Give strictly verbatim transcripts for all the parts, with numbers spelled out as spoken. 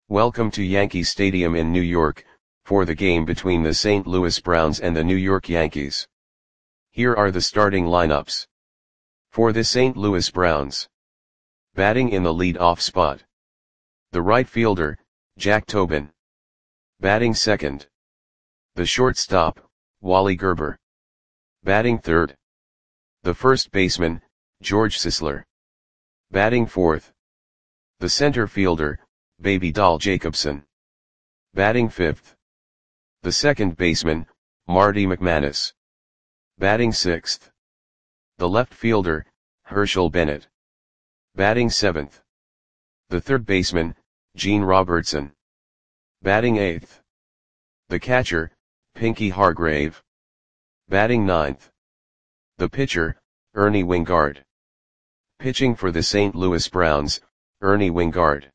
Welcome to Yankee Stadium in New York, for the game between the Saint Louis Browns and the New York Yankees. Here are the starting lineups. For the Saint Louis Browns. Batting in the lead-off spot. The right fielder, Jack Tobin. Batting second. The shortstop, Wally Gerber. Batting third. The first baseman, George Sisler. Batting fourth. The center fielder, Baby Doll Jacobson. Batting fifth. The second baseman, Marty McManus. Batting sixth. The left fielder, Herschel Bennett. Batting seventh. The third baseman, Gene Robertson. Batting eighth. The catcher, Pinky Hargrave. Batting ninth. The pitcher, Ernie Wingard. Pitching for the Saint Louis Browns, Ernie Wingard.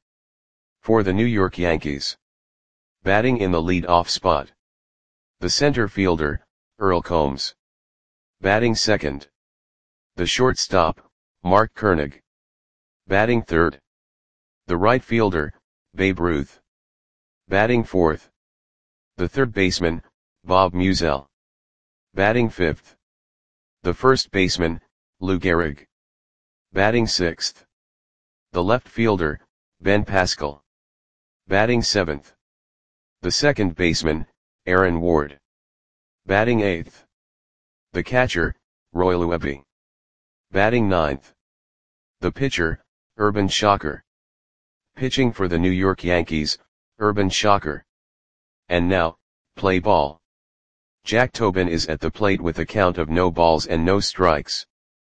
For the New York Yankees. Batting in the lead-off spot. The center fielder, Earl Combs. Batting second. The shortstop, Mark Koenig. Batting third. The right fielder, Babe Ruth. Batting fourth. The third baseman, Bob Musial. Batting fifth. The first baseman, Lou Gehrig. Batting sixth. The left fielder, Ben Pascal. Batting seventh. The second baseman, Aaron Ward. Batting eighth. The catcher, Roy Luebe. Batting ninth. The pitcher, Urban Shocker. Pitching for the New York Yankees, Urban Shocker. And now, play ball. Jack Tobin is at the plate with a count of no balls and no strikes.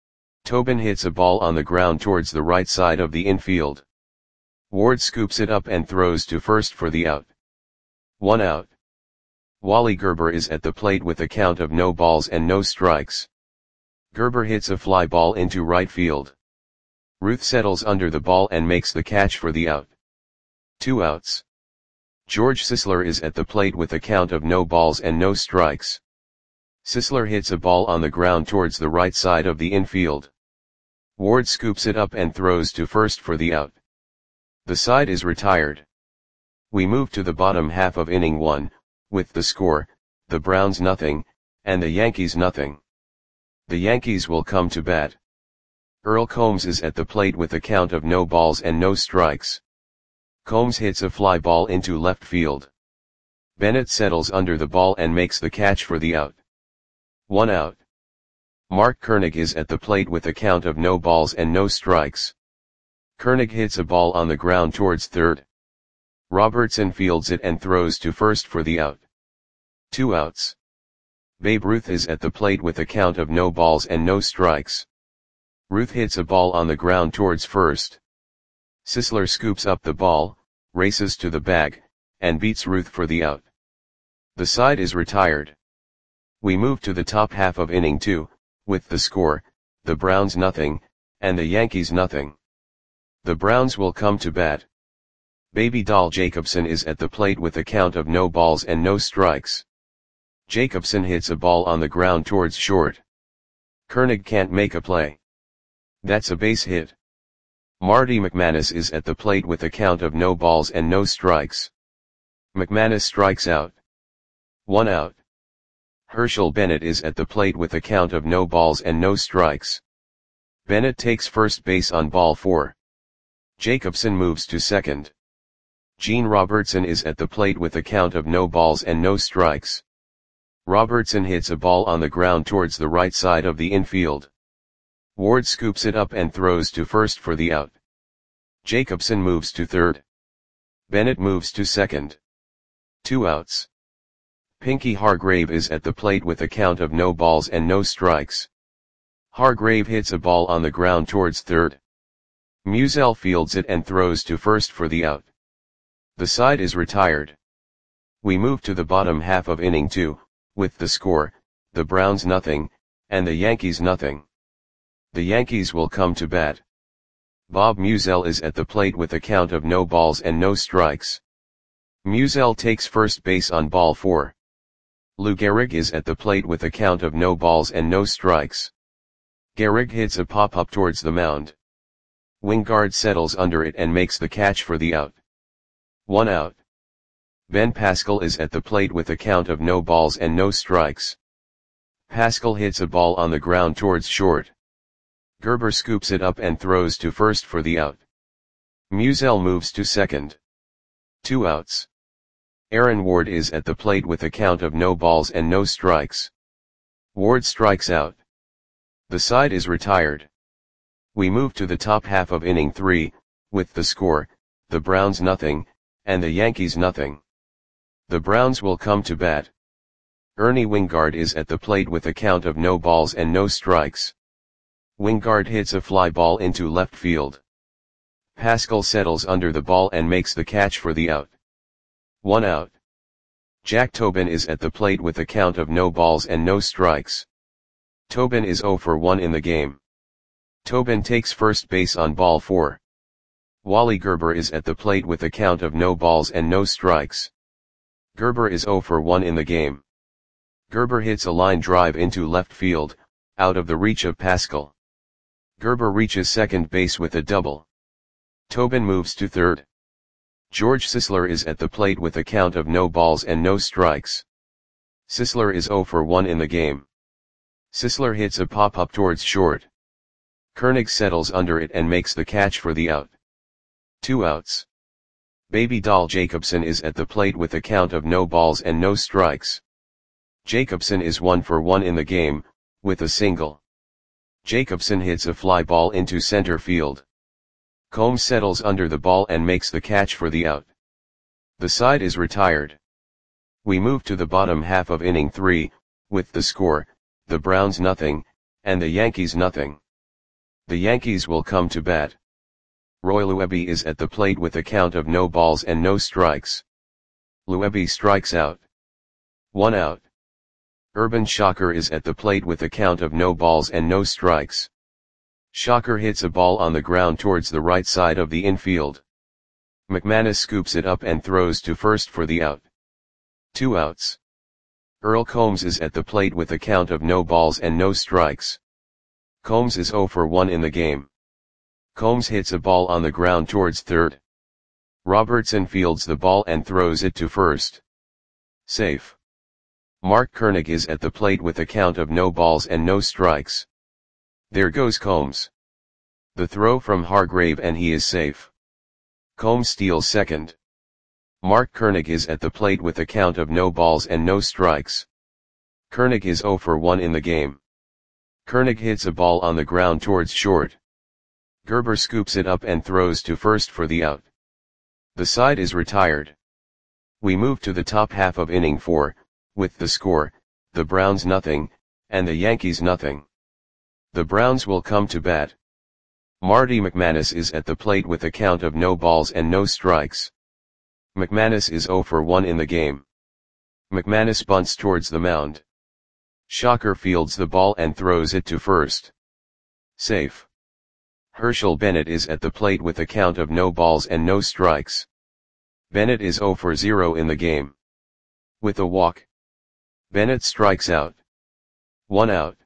Tobin hits a ball on the ground towards the right side of the infield. Ward scoops it up and throws to first for the out. One out. Wally Gerber is at the plate with a count of no balls and no strikes. Gerber hits a fly ball into right field. Ruth settles under the ball and makes the catch for the out. Two outs. George Sisler is at the plate with a count of no balls and no strikes. Sisler hits a ball on the ground towards the right side of the infield. Ward scoops it up and throws to first for the out. The side is retired. We move to the bottom half of inning one, with the score, the Browns nothing, and the Yankees nothing. The Yankees will come to bat. Earl Combs is at the plate with a count of no balls and no strikes. Combs hits a fly ball into left field. Bennett settles under the ball and makes the catch for the out. One out. Mark Koenig is at the plate with a count of no balls and no strikes. Koenig hits a ball on the ground towards third. Robertson fields it and throws to first for the out. Two outs. Babe Ruth is at the plate with a count of no balls and no strikes. Ruth hits a ball on the ground towards first. Sisler scoops up the ball, races to the bag, and beats Ruth for the out. The side is retired. We move to the top half of inning two, with the score, the Browns nothing, and the Yankees nothing. The Browns will come to bat. Baby Doll Jacobson is at the plate with a count of no balls and no strikes. Jacobson hits a ball on the ground towards short. Koenig can't make a play. That's a base hit. Marty McManus is at the plate with a count of no balls and no strikes. McManus strikes out. One out. Herschel Bennett is at the plate with a count of no balls and no strikes. Bennett takes first base on ball four. Jacobson moves to second. Gene Robertson is at the plate with a count of no balls and no strikes. Robertson hits a ball on the ground towards the right side of the infield. Ward scoops it up and throws to first for the out. Jacobson moves to third. Bennett moves to second. Two outs. Pinky Hargrave is at the plate with a count of no balls and no strikes. Hargrave hits a ball on the ground towards third. Musial fields it and throws to first for the out. The side is retired. We move to the bottom half of inning two, with the score, the Browns nothing, and the Yankees nothing. The Yankees will come to bat. Bob Musial is at the plate with a count of no balls and no strikes. Musial takes first base on ball four. Lou Gehrig is at the plate with a count of no balls and no strikes. Gehrig hits a pop-up towards the mound. Wingard settles under it and makes the catch for the out. One out. Ben Pascal is at the plate with a count of no balls and no strikes. Pascal hits a ball on the ground towards short. Gerber scoops it up and throws to first for the out. Musiel moves to second. Two outs. Aaron Ward is at the plate with a count of no balls and no strikes. Ward strikes out. The side is retired. We move to the top half of inning three, with the score, the Browns nothing, and the Yankees nothing. The Browns will come to bat. Ernie Wingard is at the plate with a count of no balls and no strikes. Wingard hits a fly ball into left field. Pascal settles under the ball and makes the catch for the out. One out. Jack Tobin is at the plate with a count of no balls and no strikes. Tobin is oh for one in the game. Tobin takes first base on ball four. Wally Gerber is at the plate with a count of no balls and no strikes. Gerber is oh for one in the game. Gerber hits a line drive into left field, out of the reach of Pascal. Gerber reaches second base with a double. Tobin moves to third. George Sisler is at the plate with a count of no balls and no strikes. Sisler is oh for one in the game. Sisler hits a pop-up towards short. Koenig settles under it and makes the catch for the out. Two outs. Baby Doll Jacobson is at the plate with a count of no balls and no strikes. Jacobson is one for one in the game, with a single. Jacobson hits a fly ball into center field. Combs settles under the ball and makes the catch for the out. The side is retired. We move to the bottom half of inning three, with the score, the Browns nothing, and the Yankees nothing. The Yankees will come to bat. Roy Luebbe is at the plate with a count of no balls and no strikes. Luebbe strikes out. One out. Urban Shocker is at the plate with a count of no balls and no strikes. Shocker hits a ball on the ground towards the right side of the infield. McManus scoops it up and throws to first for the out. Two outs. Earl Combs is at the plate with a count of no balls and no strikes. Combs is oh for one in the game. Combs hits a ball on the ground towards third. Robertson fields the ball and throws it to first. Safe. Mark Koenig is at the plate with a count of no balls and no strikes. There goes Combs. The throw from Hargrave and he is safe. Combs steals second. Mark Koenig is at the plate with a count of no balls and no strikes. Koenig is oh for one in the game. Koenig hits a ball on the ground towards short. Gerber scoops it up and throws to first for the out. The side is retired. We move to the top half of inning four, with the score, the Browns nothing, and the Yankees nothing. The Browns will come to bat. Marty McManus is at the plate with a count of no balls and no strikes. McManus is oh for one in the game. McManus bunts towards the mound. Shocker fields the ball and throws it to first. Safe. Herschel Bennett is at the plate with a count of no balls and no strikes. Bennett is oh for zero in the game. With a walk. Bennett strikes out. One out.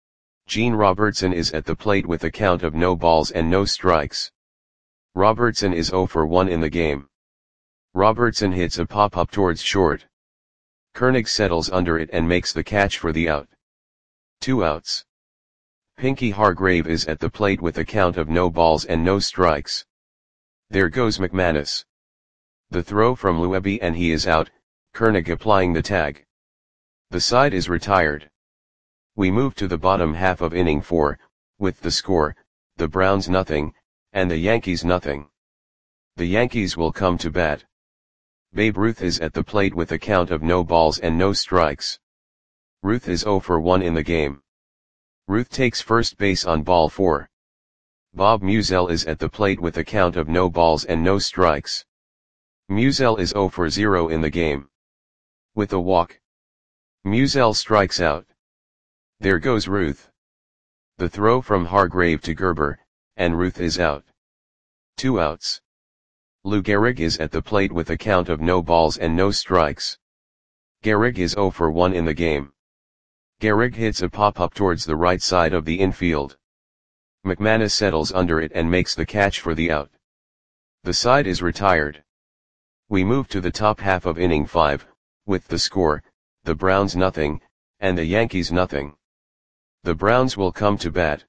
Gene Robertson is at the plate with a count of no balls and no strikes. Robertson is oh for one in the game. Robertson hits a pop-up towards short. Koenig settles under it and makes the catch for the out. Two outs. Pinky Hargrave is at the plate with a count of no balls and no strikes. There goes McManus. The throw from Luebbe and he is out, Koenig applying the tag. The side is retired. We move to the bottom half of inning four, with the score, the Browns nothing, and the Yankees nothing. The Yankees will come to bat. Babe Ruth is at the plate with a count of no balls and no strikes. Ruth is oh for one in the game. Ruth takes first base on ball four. Bob Musiel is at the plate with a count of no balls and no strikes. Musiel is oh for zero in the game. With a walk. Musiel strikes out. There goes Ruth. The throw from Hargrave to Gerber, and Ruth is out. Two outs. Lou Gehrig is at the plate with a count of no balls and no strikes. Gehrig is oh for one in the game. Gehrig hits a pop-up towards the right side of the infield. McManus settles under it and makes the catch for the out. The side is retired. We move to the top half of inning five, with the score, the Browns nothing, and the Yankees nothing. The Browns will come to bat.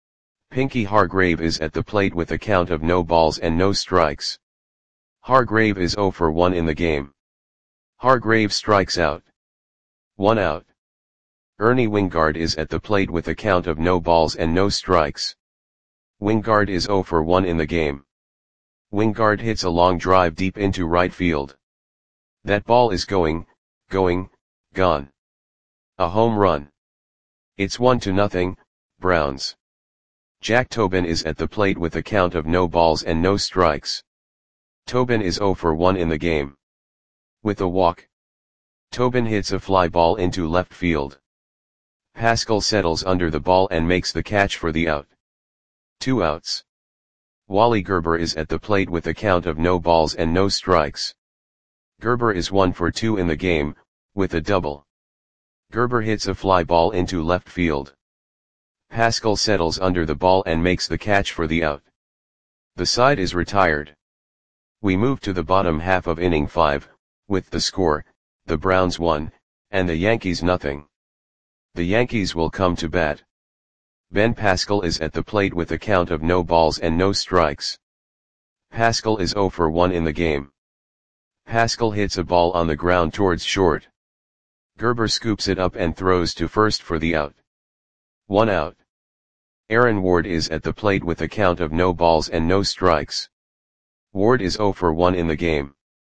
Pinky Hargrave is at the plate with a count of no balls and no strikes. Hargrave is oh for one in the game. Hargrave strikes out. One out. Ernie Wingard is at the plate with a count of no balls and no strikes. Wingard is oh for one in the game. Wingard hits a long drive deep into right field. That ball is going, going, gone. A home run. It's one to nothing, Browns. Jack Tobin is at the plate with a count of no balls and no strikes. Tobin is oh for one in the game. With a walk. Tobin hits a fly ball into left field. Pascal settles under the ball and makes the catch for the out. Two outs. Wally Gerber is at the plate with a count of no balls and no strikes. Gerber is one for two in the game, with a double. Gerber hits a fly ball into left field. Pascal settles under the ball and makes the catch for the out. The side is retired. We move to the bottom half of inning five, with the score, the Browns one, and the Yankees nothing. The Yankees will come to bat. Ben Pascal is at the plate with a count of no balls and no strikes. Pascal is oh for one in the game. Pascal hits a ball on the ground towards short. Gerber scoops it up and throws to first for the out. One out. Aaron Ward is at the plate with a count of no balls and no strikes. Ward is oh for one in the game.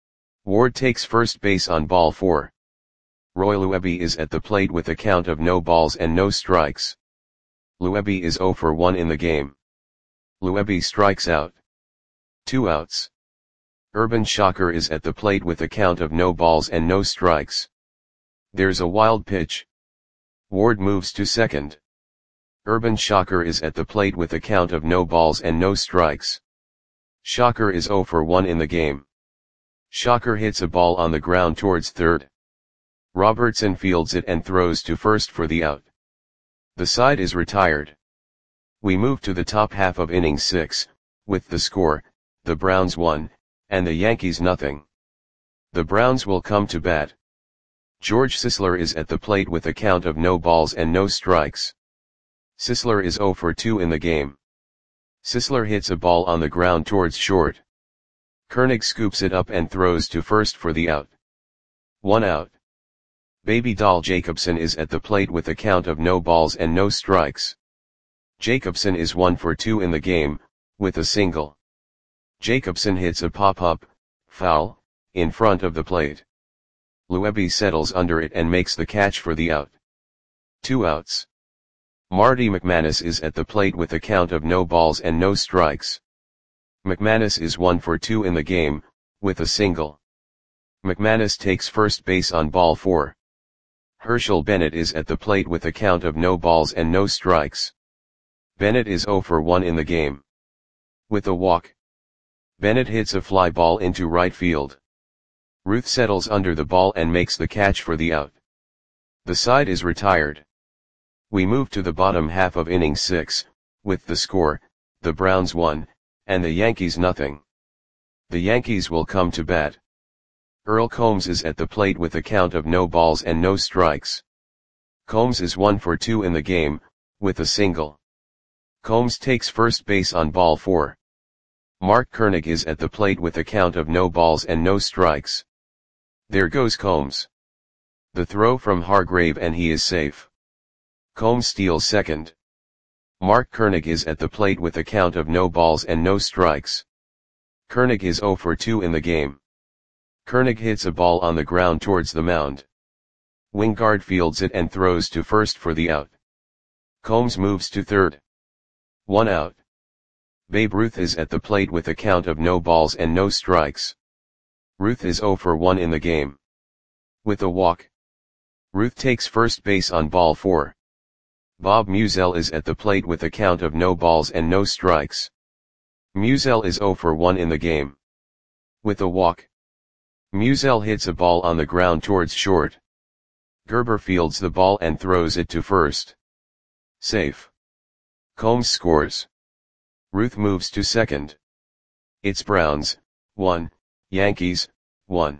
Ward takes first base on ball four. Roy Luebbe is at the plate with a count of no balls and no strikes. Luebbe is oh for one in the game. Luebbe strikes out. Two outs. Urban Shocker is at the plate with a count of no balls and no strikes. There's a wild pitch. Ward moves to second. Urban Shocker is at the plate with a count of no balls and no strikes. Shocker is oh for one in the game. Shocker hits a ball on the ground towards third. Robertson fields it and throws to first for the out. The side is retired. We move to the top half of inning six, with the score, the Browns one, and the Yankees nothing. The Browns will come to bat. George Sisler is at the plate with a count of no balls and no strikes. Sisler is oh for two in the game. Sisler hits a ball on the ground towards short. Koenig scoops it up and throws to first for the out. One out. Baby Doll Jacobson is at the plate with a count of no balls and no strikes. Jacobson is one for two in the game, with a single. Jacobson hits a pop-up, foul, in front of the plate. Luebbe settles under it and makes the catch for the out. Two outs. Marty McManus is at the plate with a count of no balls and no strikes. McManus is one for two in the game, with a single. McManus takes first base on ball four. Herschel Bennett is at the plate with a count of no balls and no strikes. Bennett is oh for one in the game. With a walk. Bennett hits a fly ball into right field. Ruth settles under the ball and makes the catch for the out. The side is retired. We move to the bottom half of inning six, with the score, the Browns one, and the Yankees nothing. The Yankees will come to bat. Earl Combs is at the plate with a count of no balls and no strikes. Combs is one for two in the game, with a single. Combs takes first base on ball four. Mark Koenig is at the plate with a count of no balls and no strikes. There goes Combs. The throw from Hargrave and he is safe. Combs steals second. Mark Koenig is at the plate with a count of no balls and no strikes. Koenig is oh for two in the game. Koenig hits a ball on the ground towards the mound. Wingard fields it and throws to first for the out. Combs moves to third. One out. Babe Ruth is at the plate with a count of no balls and no strikes. Ruth is oh for one in the game. With a walk. Ruth takes first base on ball four. Bob Musell is at the plate with a count of no balls and no strikes. Musell is oh for one in the game. With a walk. Musell hits a ball on the ground towards short. Gerber fields the ball and throws it to first. Safe. Combs scores. Ruth moves to second. It's Browns, one, Yankees, one.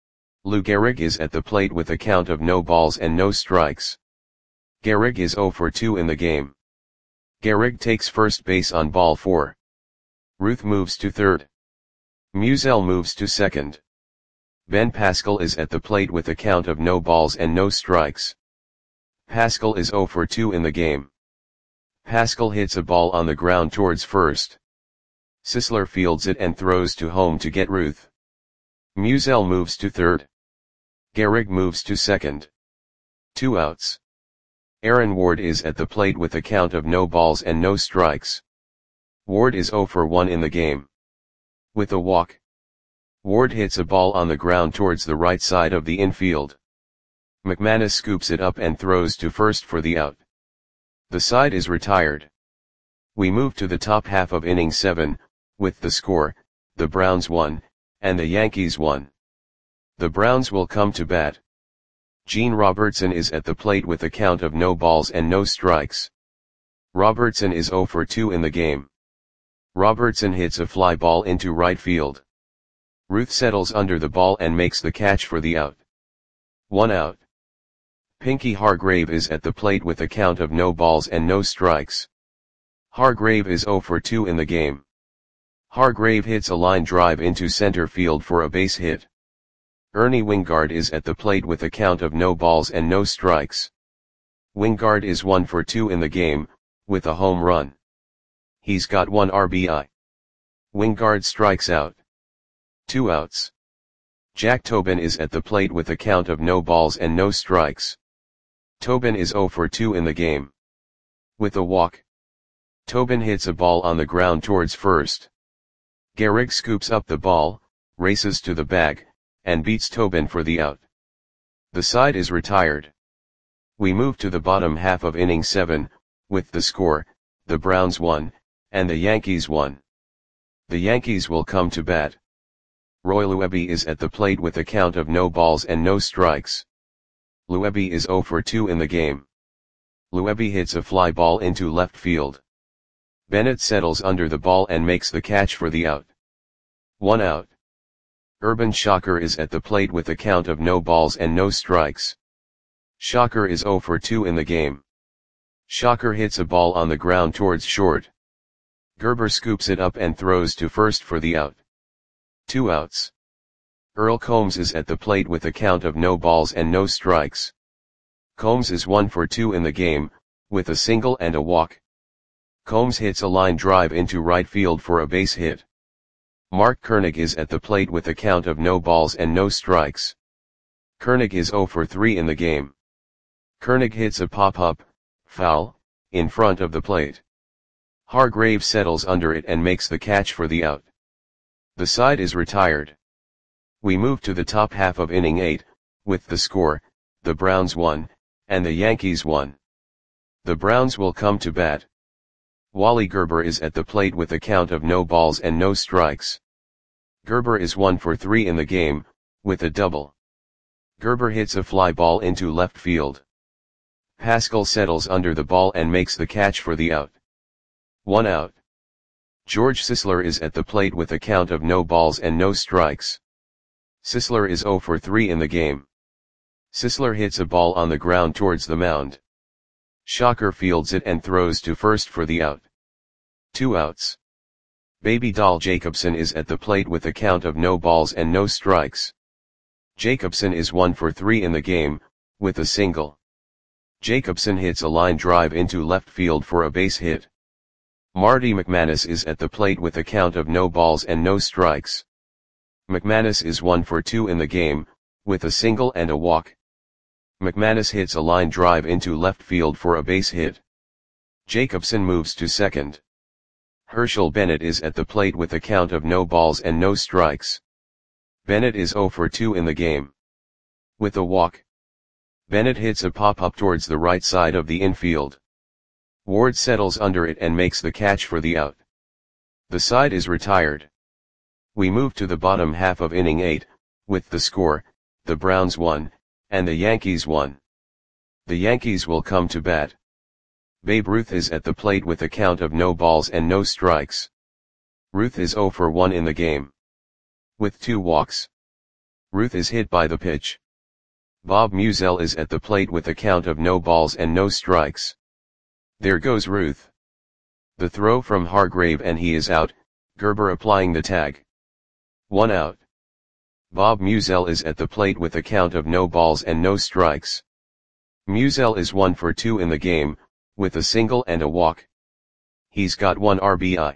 Lou Gehrig is at the plate with a count of no balls and no strikes. Gehrig is zero for two in the game. Gehrig takes first base on ball four. Ruth moves to third. Musiel moves to second. Ben Pascal is at the plate with a count of no balls and no strikes. Pascal is zero for two in the game. Pascal hits a ball on the ground towards first. Sisler fields it and throws to home to get Ruth. Musiel moves to third. Gehrig moves to second. Two outs. Aaron Ward is at the plate with a count of no balls and no strikes. Ward is zero for one in the game. With a walk. Ward hits a ball on the ground towards the right side of the infield. McManus scoops it up and throws to first for the out. The side is retired. We move to the top half of inning seven, with the score, the Browns won, and the Yankees won. The Browns will come to bat. Gene Robertson is at the plate with a count of no balls and no strikes. Robertson is zero for two in the game. Robertson hits a fly ball into right field. Ruth settles under the ball and makes the catch for the out. One out. Pinky Hargrave is at the plate with a count of no balls and no strikes. Hargrave is zero for two in the game. Hargrave hits a line drive into center field for a base hit. Ernie Wingard is at the plate with a count of no balls and no strikes. Wingard is one for two in the game, with a home run. He's got one R B I. Wingard strikes out. Two outs. Jack Tobin is at the plate with a count of no balls and no strikes. Tobin is zero for two in the game. With a walk. Tobin hits a ball on the ground towards first. Gehrig scoops up the ball, races to the bag, and beats Tobin for the out. The side is retired. We move to the bottom half of inning seven, with the score, the Browns won, and the Yankees won. The Yankees will come to bat. Roy Luebbe is at the plate with a count of no balls and no strikes. Luebbe is zero for two in the game. Luebbe hits a fly ball into left field. Bennett settles under the ball and makes the catch for the out. One out. Urban Shocker is at the plate with a count of no balls and no strikes. Shocker is zero for two in the game. Shocker hits a ball on the ground towards short. Gerber scoops it up and throws to first for the out. Two outs. Earl Combs is at the plate with a count of no balls and no strikes. Combs is one for two in the game, with a single and a walk. Combs hits a line drive into right field for a base hit. Mark Koenig is at the plate with a count of no balls and no strikes. Koenig is zero for three in the game. Koenig hits a pop-up, foul, in front of the plate. Hargrave settles under it and makes the catch for the out. The side is retired. We move to the top half of inning eight, with the score, the Browns won, and the Yankees won. The Browns will come to bat. Wally Gerber is at the plate with a count of no balls and no strikes. Gerber is one for three in the game, with a double. Gerber hits a fly ball into left field. Pascal settles under the ball and makes the catch for the out. One out. George Sisler is at the plate with a count of no balls and no strikes. Sisler is zero for three in the game. Sisler hits a ball on the ground towards the mound. Shocker fields it and throws to first for the out. Two outs. Baby Doll Jacobson is at the plate with a count of no balls and no strikes. Jacobson is one for three in the game, with a single. Jacobson hits a line drive into left field for a base hit. Marty McManus is at the plate with a count of no balls and no strikes. McManus is one for two in the game, with a single and a walk. McManus hits a line drive into left field for a base hit. Jacobson moves to second. Herschel Bennett is at the plate with a count of no balls and no strikes. Bennett is zero for two in the game. With a walk. Bennett hits a pop-up towards the right side of the infield. Ward settles under it and makes the catch for the out. The side is retired. We move to the bottom half of inning eight, with the score, the Browns won, and the Yankees won. The Yankees will come to bat. Babe Ruth is at the plate with a count of no balls and no strikes. Ruth is zero for one in the game. With two walks. Ruth is hit by the pitch. Bob Musell is at the plate with a count of no balls and no strikes. There goes Ruth. The throw from Hargrave and he is out, Gerber applying the tag. One out. Bob Musell is at the plate with a count of no balls and no strikes. Musell is one for two in the game, with a single and a walk. He's got one R B I.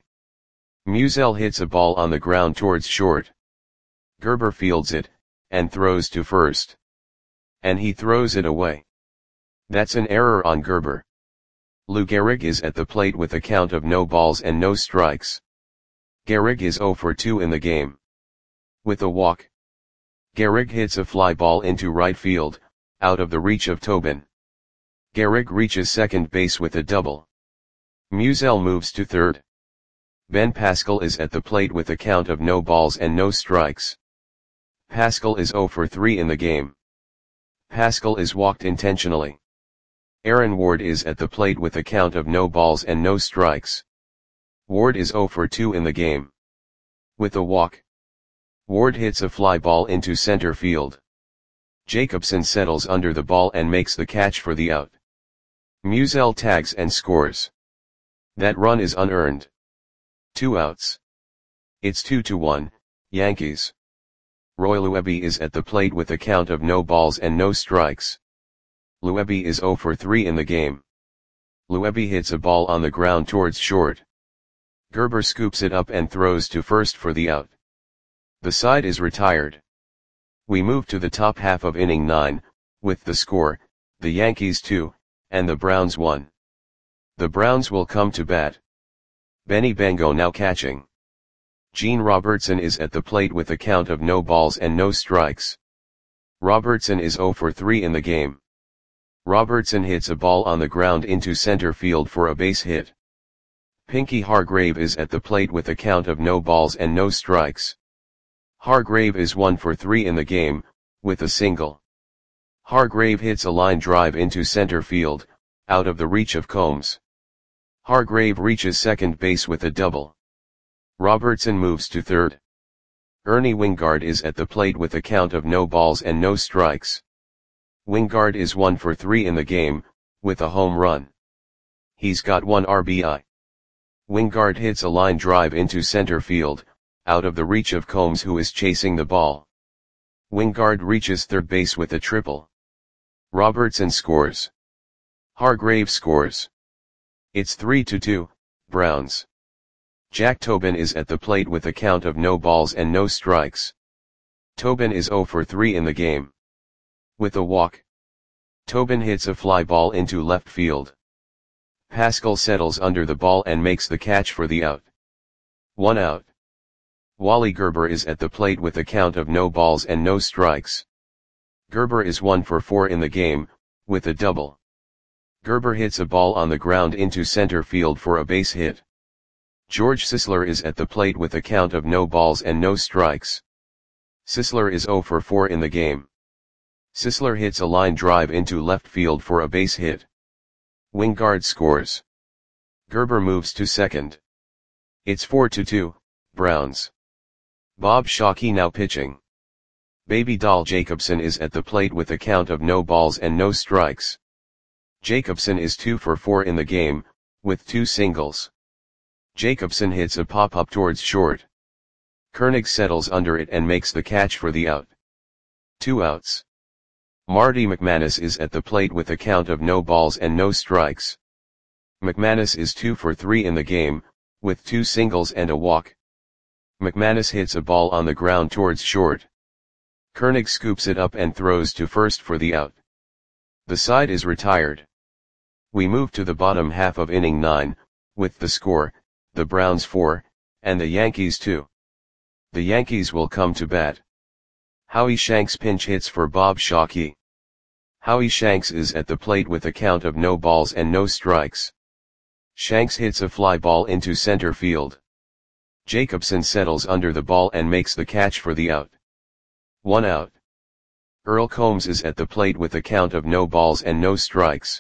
Musell hits a ball on the ground towards short. Gerber fields it, and throws to first. And he throws it away. That's an error on Gerber. Lou Gehrig is at the plate with a count of no balls and no strikes. Gehrig is zero for two in the game. With a walk. Gehrig hits a fly ball into right field, out of the reach of Tobin. Gehrig reaches second base with a double. Musell moves to third. Ben Pascal is at the plate with a count of no balls and no strikes. Pascal is zero for three in the game. Pascal is walked intentionally. Aaron Ward is at the plate with a count of no balls and no strikes. Ward is zero for two in the game. With a walk. Ward hits a fly ball into center field. Jacobson settles under the ball and makes the catch for the out. Musell tags and scores. That run is unearned. Two outs. It's two to one, Yankees. Roy Luebbe is at the plate with a count of no balls and no strikes. Luebbe is zero for three in the game. Luebbe hits a ball on the ground towards short. Gerber scoops it up and throws to first for the out. The side is retired. We move to the top half of inning nine, with the score, the Yankees two, and the Browns one. The Browns will come to bat. Benny Bengo now catching. Gene Robertson is at the plate with a count of no balls and no strikes. Robertson is zero for three in the game. Robertson hits a ball on the ground into center field for a base hit. Pinky Hargrave is at the plate with a count of no balls and no strikes. Hargrave is one for three in the game, with a single. Hargrave hits a line drive into center field, out of the reach of Combs. Hargrave reaches second base with a double. Robertson moves to third. Ernie Wingard is at the plate with a count of no balls and no strikes. Wingard is one for three in the game, with a home run. He's got one R B I. Wingard hits a line drive into center field, out of the reach of Combs who is chasing the ball. Wingard reaches third base with a triple. Robertson scores. Hargrave scores. It's three to two, Browns. Jack Tobin is at the plate with a count of no balls and no strikes. Tobin is zero for three in the game. With a walk. Tobin hits a fly ball into left field. Pascal settles under the ball and makes the catch for the out. One out. Wally Gerber is at the plate with a count of no balls and no strikes. Gerber is one for four in the game, with a double. Gerber hits a ball on the ground into center field for a base hit. George Sisler is at the plate with a count of no balls and no strikes. Sisler is zero for four in the game. Sisler hits a line drive into left field for a base hit. Wingard scores. Gerber moves to second. It's four to two, Browns. Bob Shockey now pitching. Baby Doll Jacobson is at the plate with a count of no balls and no strikes. Jacobson is two for four in the game, with two singles. Jacobson hits a pop-up towards short. Koenig settles under it and makes the catch for the out. Two outs. Marty McManus is at the plate with a count of no balls and no strikes. McManus is two for three in the game, with two singles and a walk. McManus hits a ball on the ground towards short. Koenig scoops it up and throws to first for the out. The side is retired. We move to the bottom half of inning nine, with the score, the Browns four, and the Yankees two. The Yankees will come to bat. Howie Shanks pinch hits for Bob Shockey. Howie Shanks is at the plate with a count of no balls and no strikes. Shanks hits a fly ball into center field. Jacobson settles under the ball and makes the catch for the out. One out. Earl Combs is at the plate with a count of no balls and no strikes.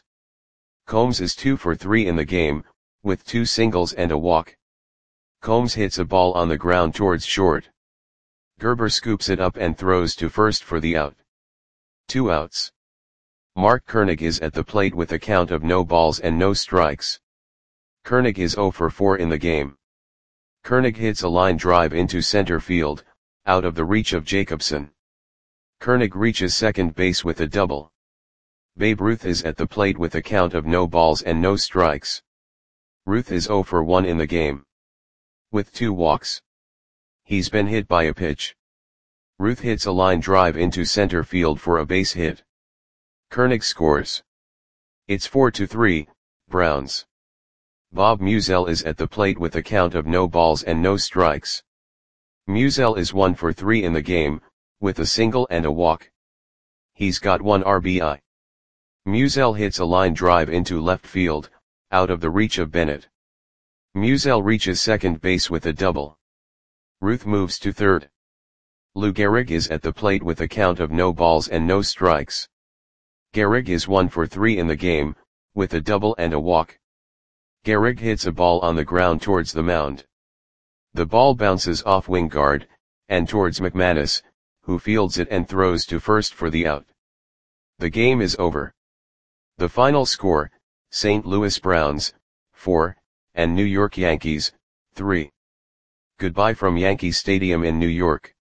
Combs is two for three in the game, with two singles and a walk. Combs hits a ball on the ground towards short. Gerber scoops it up and throws to first for the out. Two outs. Mark Koenig is at the plate with a count of no balls and no strikes. Koenig is zero for four in the game. Koenig hits a line drive into center field, out of the reach of Jacobson. Koenig reaches second base with a double. Babe Ruth is at the plate with a count of no balls and no strikes. Ruth is zero for one in the game. With two walks. He's been hit by a pitch. Ruth hits a line drive into center field for a base hit. Koenig scores. It's four to three, Browns. Bob Musial is at the plate with a count of no balls and no strikes. Musial is one for three in the game, with a single and a walk. He's got one R B I. Musial hits a line drive into left field, out of the reach of Bennett. Musial reaches second base with a double. Ruth moves to third. Lou Gehrig is at the plate with a count of no balls and no strikes. Gehrig is one for three in the game, with a double and a walk. Gehrig hits a ball on the ground towards the mound. The ball bounces off Wingard, and towards McManus, who fields it and throws to first for the out. The game is over. The final score, Saint Louis Browns, four, and New York Yankees, three. Goodbye from Yankee Stadium in New York.